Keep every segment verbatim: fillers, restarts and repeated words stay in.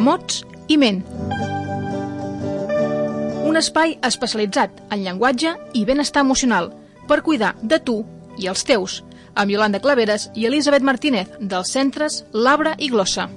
Mots i Ment. Un espai especialitzat en llenguatge i benestar emocional per cuidar de tu i els teus, amb Iolanda Claveres i Elisabet Martínez, dels centres Labra i Glossa.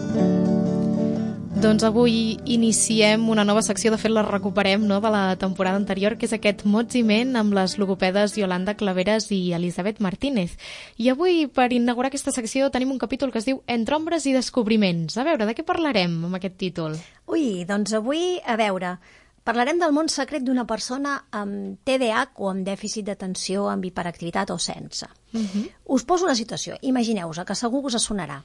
Doncs avui iniciem una nova secció, de fet la recuperem, no?, de la temporada anterior, que és aquest Mots i Ment amb les logopedes Iolanda Claveres i Elisabet Martínez. I avui, per inaugurar aquesta secció, tenim un capítol que es diu Entre ombres i descobriments. A veure, de què parlarem amb aquest títol? Ui, doncs avui, a veure, parlarem del món secret d'una persona amb T D A H o amb dèficit d'atenció, amb hiperactivitat o sense. Uh-huh. Us poso una situació. Imagineu-vos que segur us sonarà.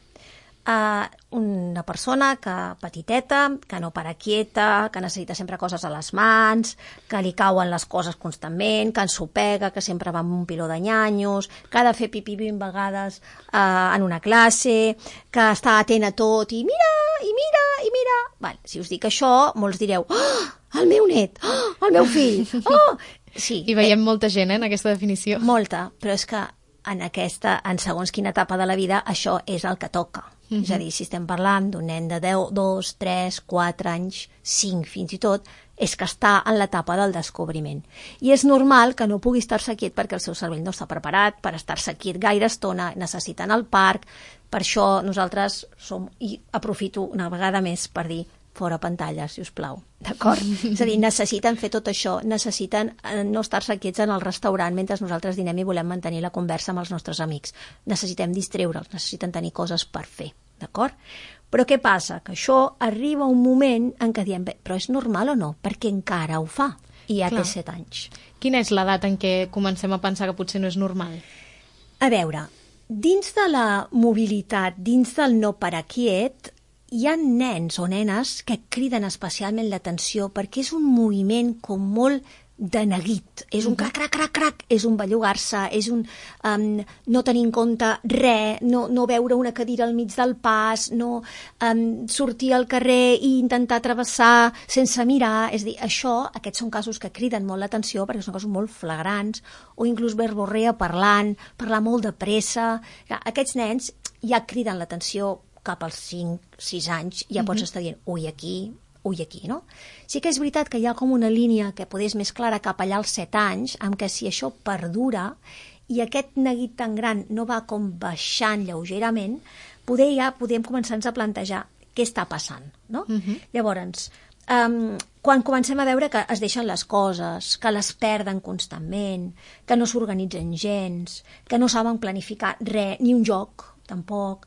Uh, una persona que petiteta, que no para quieta, que necessita sempre coses a les mans, que li cauen les coses constantment, que ensopega, que sempre va amb un piló de nyanyos, que ha de fer pipí vint vegades uh, en una classe, que està atent a tot i mira, i mira, i mira... Vale, si us dic això, molts direu oh, el meu net, oh, el meu fill, oh... Sí, I veiem eh, molta gent eh, en aquesta definició. Molta, però és que en aquesta, en segons quina etapa de la vida, això és el que toca. Uh-huh. És a dir, si estem parlant d'un nen de deu, dos, tres, quatre anys, cinc fins i tot, és que està en l'etapa del descobriment. I és normal que no pugui estar-se quiet perquè el seu cervell no està preparat per estar-se quiet gaire estona, necessiten el parc, per això nosaltres som, i aprofito una vegada més per dir fora pantalles, si us plau, d'acord? És a dir, necessiten fer tot això, necessiten no estar-se quiets en el restaurant mentre nosaltres dinem i volem mantenir la conversa amb els nostres amics. Necessitem distreure'ls, necessiten tenir coses per fer, d'acord? Però què passa? Que això arriba un moment en què diem, però és normal o no? Perquè encara ho fa, i ja Clar. té set anys. Quina és l'edat en què comencem a pensar que potser no és normal? A veure, dins de la mobilitat, dins del no parar quiet, hi ha nens o nenes que criden especialment l'atenció perquè és un moviment com molt de neguit. És un crac, crac, crac, crac, és un bellugar-se, és un um, no tenir en compte res, no, no veure una cadira al mig del pas, no um, sortir al carrer i intentar travessar sense mirar. És a dir, això, aquests són casos que criden molt l'atenció perquè són casos molt flagrants, o inclús verborrea parlant, parlar molt de pressa. Aquests nens ja criden l'atenció cap als cinc, sis anys, ja pots uh-huh. estar dient, ui, aquí, ui, aquí, no? Sí que és veritat que hi ha com una línia que poder és més clara cap allà als set anys, amb què si això perdura i aquest neguit tan gran no va com baixant lleugerament, poder ja podem començar-nos a plantejar què està passant, no? Uh-huh. Llavors, um, quan comencem a veure que es deixen les coses, que les perden constantment, que no s'organitzen gens, que no saben planificar res, ni un joc, tampoc,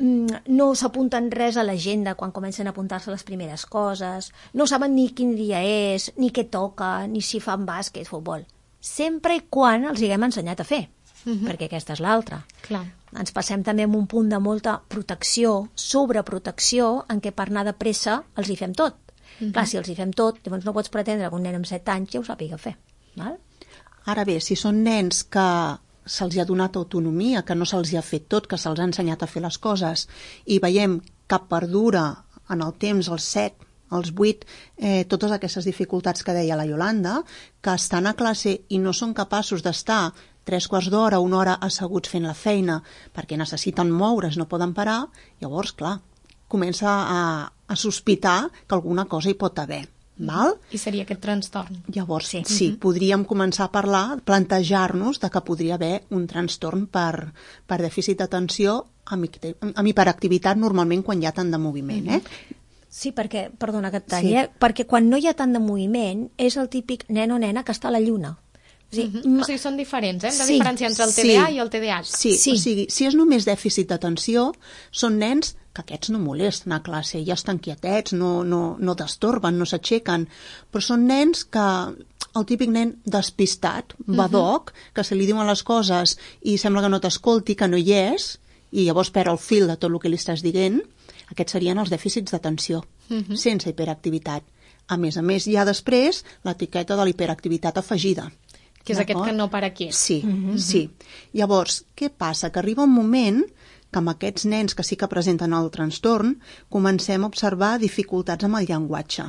no s'apunten res a l'agenda quan comencen a apuntar-se les primeres coses, no saben ni quin dia és, ni què toca, ni si fan bàsquet, futbol. Sempre i quan els haguem ensenyat a fer, uh-huh. perquè aquesta és l'altra. Clar. Ens passem també amb un punt de molta protecció, sobreprotecció, en què per anar de pressa els hi fem tot. Uh-huh. Clar, si els hi fem tot, llavors no pots pretendre que un nen amb set anys ja ho sàpiga fer. Val? Ara bé, si són nens que se'ls ha donat autonomia, que no se'ls ha fet tot, que se'ls ha ensenyat a fer les coses, i veiem que perdura en el temps, els set, els vuit, eh, totes aquestes dificultats que deia la Iolanda, que estan a classe i no són capaços d'estar tres quarts d'hora, una hora asseguts fent la feina, perquè necessiten moure's, no poden parar, llavors, clar, comença a, a sospitar que alguna cosa hi pot haver. Val? I seria aquest trastorn. Llavors, sí, sí uh-huh. podríem començar a parlar, plantejar-nos de que podria haver un trastorn per, per dèficit d'atenció amb, amb hiperactivitat normalment quan hi ha tant de moviment. Eh? Sí, perquè, perdona que et talli, sí. eh? perquè quan no hi ha tant de moviment és el típic nen o nena que està a la lluna. O sigui, uh-huh. o sigui, són diferents, eh? Hem de sí, diferenciar entre el T D A sí, i el T D A H. Sí, sí, o sigui, si és només dèficit d'atenció, són nens que aquests no molesten a classe, ja estan quietets, no, no, no destorben, no s'aixequen, però són nens que, el típic nen despistat, badoc, uh-huh. que se li diuen les coses i sembla que no t'escolti, que no hi és, i llavors perd el fil de tot el que li estàs dient, aquests serien els dèficits d'atenció, uh-huh. sense hiperactivitat. A més a més, hi ha després l'etiqueta de l'hiperactivitat afegida. Que és aquest que no para quiet. Sí, uh-huh. sí. Llavors, què passa? Que arriba un moment que amb aquests nens que sí que presenten el trastorn comencem a observar dificultats amb el llenguatge.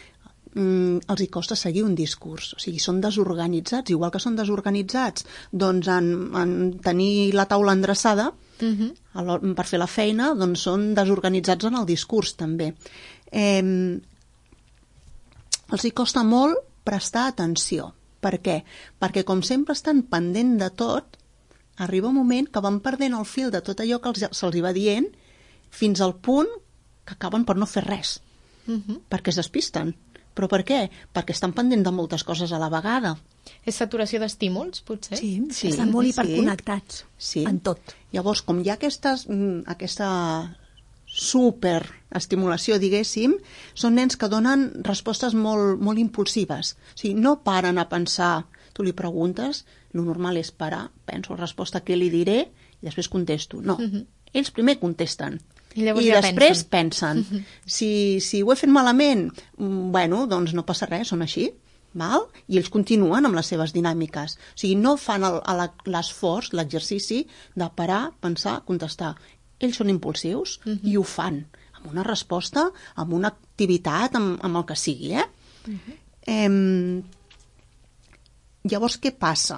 Mm, els hi costa seguir un discurs, o sigui, són desorganitzats, igual que són desorganitzats doncs en, en tenir la taula endreçada uh-huh. per fer la feina, doncs són desorganitzats en el discurs també. eh, els hi costa molt prestar atenció. Per què? Perquè com sempre estan pendent de tot, arriba un moment que van perdent el fil de tot allò que els, se'ls va dient fins al punt que acaben per no fer res, uh-huh. perquè es despisten. Però per què? Perquè estan pendent de moltes coses a la vegada. És saturació d'estímuls, potser? Sí, sí, estan molt sí. hiperconnectats sí. en tot. Llavors, com hi ha aquestes, aquesta superestimulació, diguéssim, són nens que donen respostes molt, molt impulsives. O sigui, no paren a pensar, tu li preguntes, el normal és parar, penso la resposta que li diré i després contesto. No, uh-huh. ells primer contesten. I, I ja després pensen. pensen. Uh-huh. Si, si ho he fet malament, bueno, doncs no passa res, són així. Val? I ells continuen amb les seves dinàmiques. O sigui, no fan l'esforç, l'exercici de parar, pensar, contestar. Ells són impulsius uh-huh. i ho fan amb una resposta, amb una activitat, amb, amb el que sigui. Eh? Uh-huh. Eh, llavors, què passa?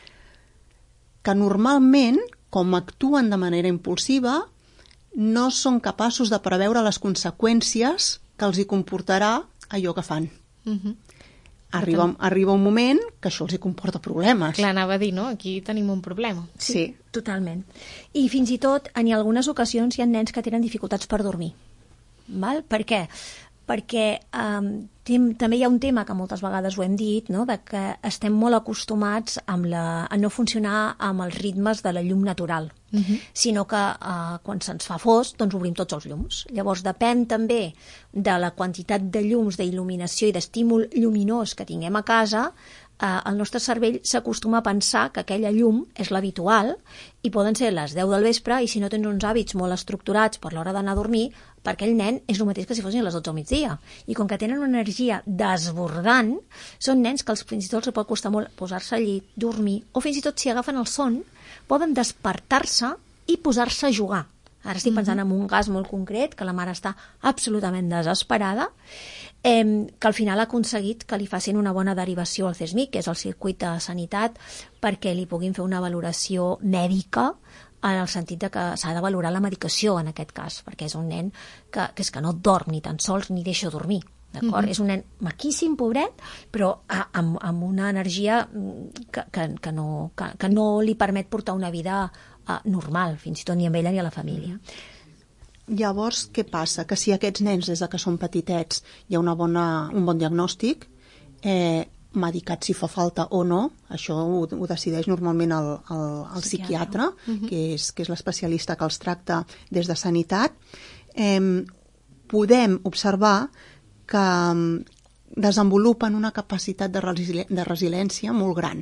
Que normalment, com actuen de manera impulsiva, no són capaços de preveure les conseqüències que els hi comportarà allò que fan. Uh-huh. Arriba, arriba un moment que això els hi comporta problemes. Clar, anava a dir, no? Aquí tenim un problema. Sí, sí, totalment. I fins i tot, en algunes ocasions, hi ha nens que tenen dificultats per dormir. Val? Per què? Perquè um, tem, també hi ha un tema que moltes vegades ho hem dit, no? De que estem molt acostumats amb la, a no funcionar amb els ritmes de la llum natural, uh-huh. sinó que uh, quan se'ns fa fosc doncs obrim tots els llums. Llavors depèn també de la quantitat de llums, d'il·luminació i d'estímul lluminós que tinguem a casa, Uh, el nostre cervell s'acostuma a pensar que aquella llum és l'habitual i poden ser les deu del vespre i si no tens uns hàbits molt estructurats per l'hora d'anar a dormir, per aquell nen és el mateix que si fossin les dotze al migdia. I com que tenen una energia desbordant, són nens que els, fins i tot els pot costar molt posar-se al llit, dormir, o fins i tot si agafen el son, poden despertar-se i posar-se a jugar. Ara estic pensant mm-hmm. en un cas molt concret, que la mare està absolutament desesperada, eh, que al final ha aconseguit que li facin una bona derivació al C E S M I C, que és el circuit de sanitat, perquè li puguin fer una valoració mèdica en el sentit de que s'ha de valorar la medicació en aquest cas, perquè és un nen que, que és que no dorm ni tan sols ni deixa dormir. D'acord? Mm-hmm. És un nen maquíssim, pobret, però a, amb, amb una energia que, que, que, no, que, que no li permet portar una vida uh, normal, fins i tot ni amb ella ni a la família. Llavors, què passa? Que si aquests nens, des de que són petitets, hi ha una bona, un bon diagnòstic, eh, medicat si fa falta o no, això ho, ho decideix normalment el, el, el psiquiatre, uh-huh. que és, que és l'especialista que els tracta des de sanitat, eh, podem observar que desenvolupen una capacitat de, resili- de resiliència molt gran.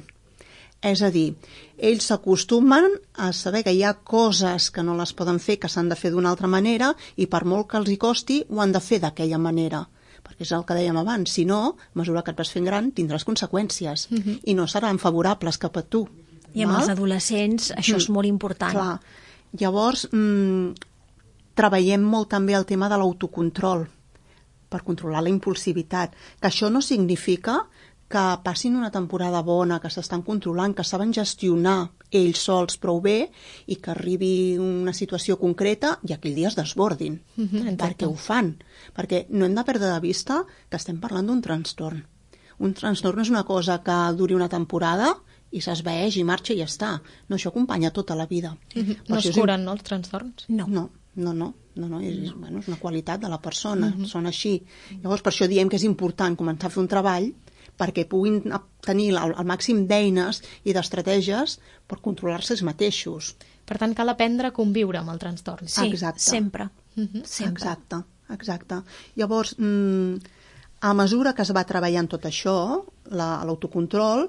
És a dir, ells s'acostumen a saber que hi ha coses que no les poden fer, que s'han de fer d'una altra manera, i per molt que els hi costi, ho han de fer d'aquella manera. Perquè és el que dèiem abans, si no, a mesura que et vas fent gran, tindràs conseqüències, uh-huh. i no seran favorables cap a tu. I amb val? Els adolescents això és molt important. Clar. Llavors, mmm, treballem molt també el tema de l'autocontrol, per controlar la impulsivitat, que això no significa que passin una temporada bona, que s'estan controlant, que saben gestionar ells sols prou bé i que arribi una situació concreta i aquell dia es desbordin, mm-hmm, perquè ho fan. Perquè no hem de perdre de vista que estem parlant d'un trastorn. Un trastorn no és una cosa que duri una temporada i s'esvaeix i marxa i ja està. No, això acompanya tota la vida. Mm-hmm. No es curen, no, els trastorns? No, no, no, no. No, no, és, no. Bueno, és una qualitat de la persona, mm-hmm. són així. Llavors, per això diem que és important començar a fer un treball perquè puguin tenir el, el màxim d'eines i d'estratègies per controlar-se ells mateixos. Per tant, cal aprendre a conviure amb el trastorn. Sí, exacte. sempre. Mm-hmm. sempre. Exacte, exacte. Llavors, mmm, a mesura que es va treballant tot això, la, l'autocontrol,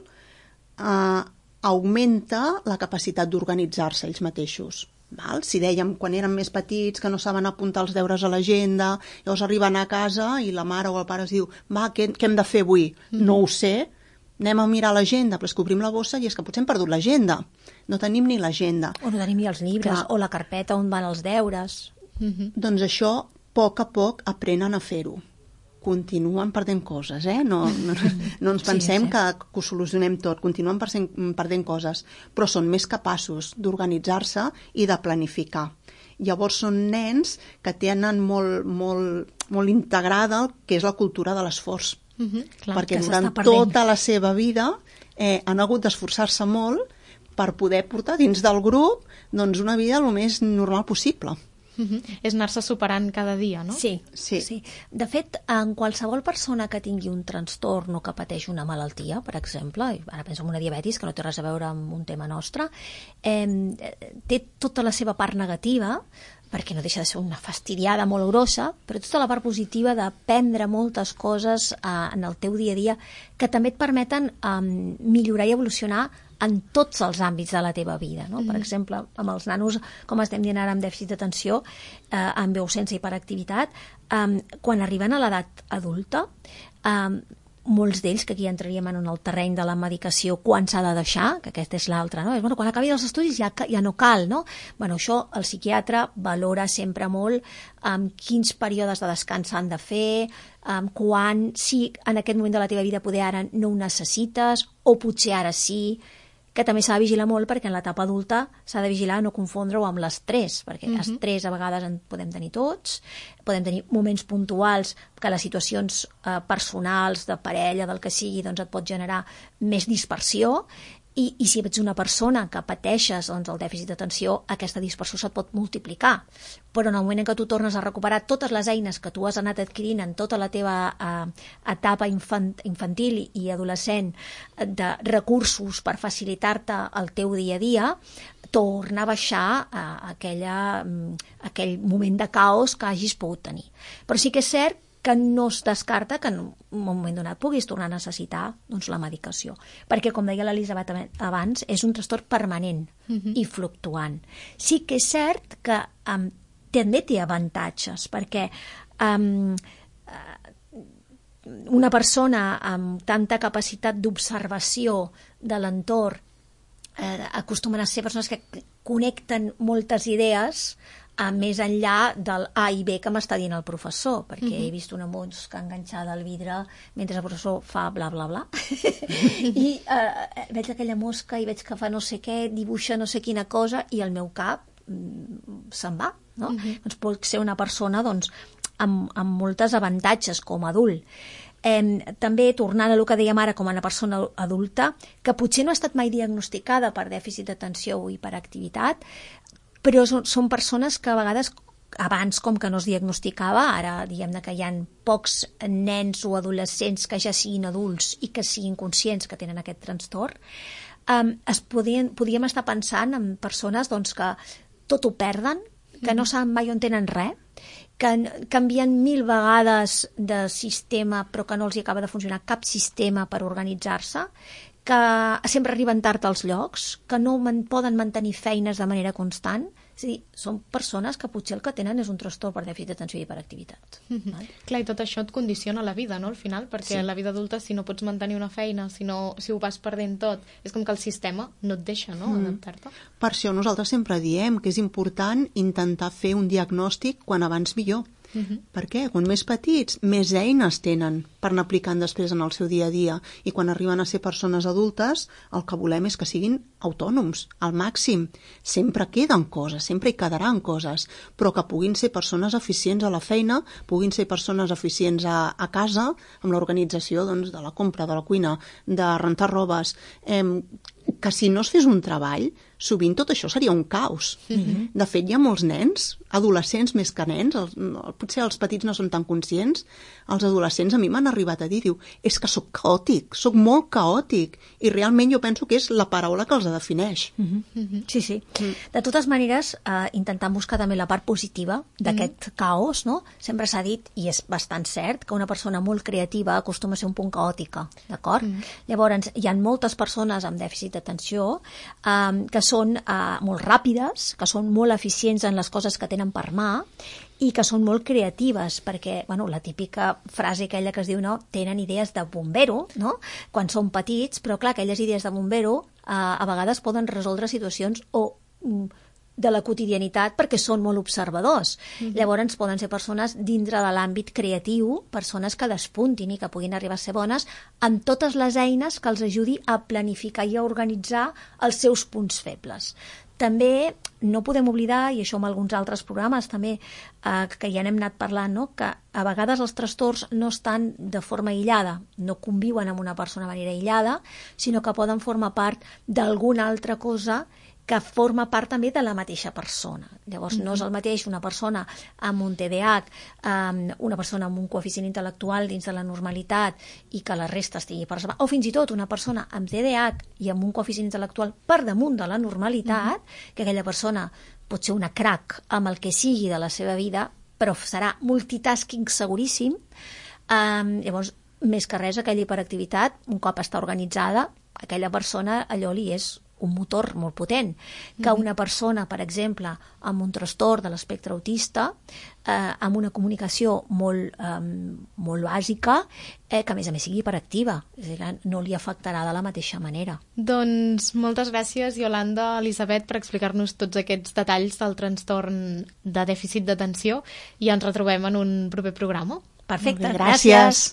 eh, augmenta la capacitat d'organitzar-se ells mateixos. Val? Si dèiem quan eren més petits que no saben apuntar els deures a l'agenda, llavors arriben a casa i la mare o el pare es diu va, què, què hem de fer avui? Mm. No ho sé, anem a mirar l'agenda, però és que obrim la bossa i és que potser hem perdut l'agenda. No tenim ni l'agenda. O no tenim ni els llibres, clar. O la carpeta on van els deures. Mm-hmm. Doncs això, a poc a poc, aprenen a fer-ho. Continuen perdent coses, eh? No, no, no ens pensem sí, sí. Que, que ho solucionem tot, continuen perdent coses, però són més capaços d'organitzar-se i de planificar. Llavors són nens que tenen molt, molt molt integrada el que és la cultura de l'esforç. Uh-huh, clar, perquè que durant s'està perdent. tota la seva vida eh, han hagut d'esforçar-se molt per poder portar dins del grup doncs, una vida el més normal possible. Uh-huh. És anar-se superant cada dia, no? Sí, Sí. sí. De fet, en qualsevol persona que tingui un trastorn o que pateix una malaltia, per exemple, i ara penso en una diabetis, que no té res a veure amb un tema nostre, eh, té tota la seva part negativa, perquè no deixa de ser una fastidiada molt grossa, però tota la part positiva d'aprendre moltes coses eh, en el teu dia a dia que també et permeten eh, millorar i evolucionar en tots els àmbits de la teva vida, no? Mm. Per exemple, amb els nanos, com estem dient ara, amb dèficit d'atenció, eh, amb veu sense hiperactivitat, eh, quan arriben a l'edat adulta, eh, molts d'ells, que aquí entraríem en el terreny de la medicació, quan s'ha de deixar, que aquesta és l'altra, no? És, bueno, quan acabi els estudis ja, ja no cal, no? Bueno, això el psiquiatre valora sempre molt um, quins períodes de descans s'han de fer, um, quan, si en aquest moment de la teva vida poder ara no ho necessites, o potser ara sí, que també s'ha de vigilar molt perquè en l'etapa adulta s'ha de vigilar no confondre-ho amb l'estrès, perquè uh-huh. estrès a vegades en podem tenir tots, podem tenir moments puntuals que les situacions eh, personals, de parella, del que sigui, doncs et pot generar més dispersió, i, i si ets una persona que pateixes doncs, el dèficit d'atenció, aquesta dispersió se't pot multiplicar. Però en el moment en què tu tornes a recuperar totes les eines que tu has anat adquirint en tota la teva eh, etapa infant, infantil i adolescent de recursos per facilitar-te el teu dia a dia, torna a baixar eh, aquella, aquell moment de caos que hagis pogut tenir. Però sí que és cert que no es descarta que en un moment donat puguis tornar a necessitar doncs, la medicació. Perquè, com deia l'Elisabet abans, és un trastorn permanent uh-huh. i fluctuant. Sí que és cert que um, també té avantatges, perquè um, una persona amb tanta capacitat d'observació de l'entorn eh, acostumen a ser persones que connecten moltes idees a més enllà del A i B que m'està dient el professor, perquè uh-huh. he vist una mosca enganxada al vidre mentre el professor fa bla bla bla i eh, veig aquella mosca i veig que fa no sé què, dibuixa no sé quina cosa i el meu cap mm, se'n va, no? Uh-huh. Doncs pot ser una persona doncs, amb, amb moltes avantatges com a adult. Eh, també, tornant a el que dèiem ara com a una persona adulta, que potser no ha estat mai diagnosticada per dèficit d'atenció o hiperactivitat, però són, són persones que a vegades, abans com que no es diagnosticava, ara diguem-ne que hi ha pocs nens o adolescents que ja siguin adults i que siguin conscients que tenen aquest trastorn, um, es podien, podíem estar pensant en persones doncs, que tot ho perden, que no saben mai on tenen res, que canvien mil vegades de sistema però que no els hi acaba de funcionar cap sistema per organitzar-se, que sempre arriben tard als llocs, que no man, poden mantenir feines de manera constant. És a dir, són persones que potser el que tenen és un trastorn per dèficit d'atenció i hiperactivitat. Mm-hmm. Val? Clar, i tot això et condiciona la vida, no?, al final, perquè sí. La vida adulta, si no pots mantenir una feina, si, no, si ho vas perdent tot, és com que el sistema no et deixa, no?, mm. adaptar-te. Per això nosaltres sempre diem que és important intentar fer un diagnòstic quan abans millor. Uh-huh. Per què? Quan més petits, més eines tenen per anar aplicant després en el seu dia a dia, i quan arriben a ser persones adultes el que volem és que siguin autònoms al màxim. Sempre queden coses, sempre hi quedaran coses, però que puguin ser persones eficients a la feina, puguin ser persones eficients a, a casa, amb l'organització doncs, de la compra, de la cuina, de rentar robes, eh, que si no es fes un treball, sovint tot això seria un caos. Mm-hmm. De fet, hi ha molts nens, adolescents més que nens, els, potser els petits no són tan conscients, els adolescents a mi m'han arribat a dir, diu, és que sóc caòtic, sóc molt caòtic, i realment jo penso que és la paraula que els defineix. Mm-hmm. Sí, sí. Mm. De totes maneres, eh, intentant buscar també la part positiva d'aquest mm. caos, no? Sempre s'ha dit, i és bastant cert, que una persona molt creativa acostuma a ser un punt caòtica, d'acord? Mm. Llavors, hi ha moltes persones amb dèficit d'atenció eh, que són eh, molt ràpides, que són molt eficients en les coses que tenen per mà i que són molt creatives, perquè, bueno, la típica frase aquella que es diu, no, tenen idees de bombero, no?, quan són petits, però clar, aquelles idees de bombero eh, a vegades poden resoldre situacions o de la quotidianitat perquè són molt observadors. Mm-hmm. Llavors poden ser persones dintre de l'àmbit creatiu, persones que despuntin i que puguin arribar a ser bones amb totes les eines que els ajudi a planificar i a organitzar els seus punts febles. també no podem oblidar, i això en alguns altres programes també, eh, que ja n'hem anat parlant, no? Que a vegades els trastorns no estan de forma aïllada, no conviuen amb una persona de manera aïllada, sinó que poden formar part d'alguna altra cosa que forma part també de la mateixa persona. Llavors, no és el mateix una persona amb un T D A H, una persona amb un coeficient intel·lectual dins de la normalitat i que la resta estigui per sobre, o fins i tot una persona amb T D A H i amb un coeficient intel·lectual per damunt de la normalitat, que aquella persona pot ser una crack amb el que sigui de la seva vida, però serà multitasking seguríssim. Um, llavors, més que res, aquella hiperactivitat, un cop està organitzada, aquella persona allò li és un motor molt potent, que una persona, per exemple, amb un trastorn de l'espectre autista, eh, amb una comunicació molt, eh, molt bàsica, eh, que a més a més sigui hiperactiva, és a dir, no li afectarà de la mateixa manera. Doncs moltes gràcies, Iolanda, Elisabet, per explicar-nos tots aquests detalls del trastorn de dèficit d'atenció i ens retrobem en un proper programa. Perfecte, gràcies.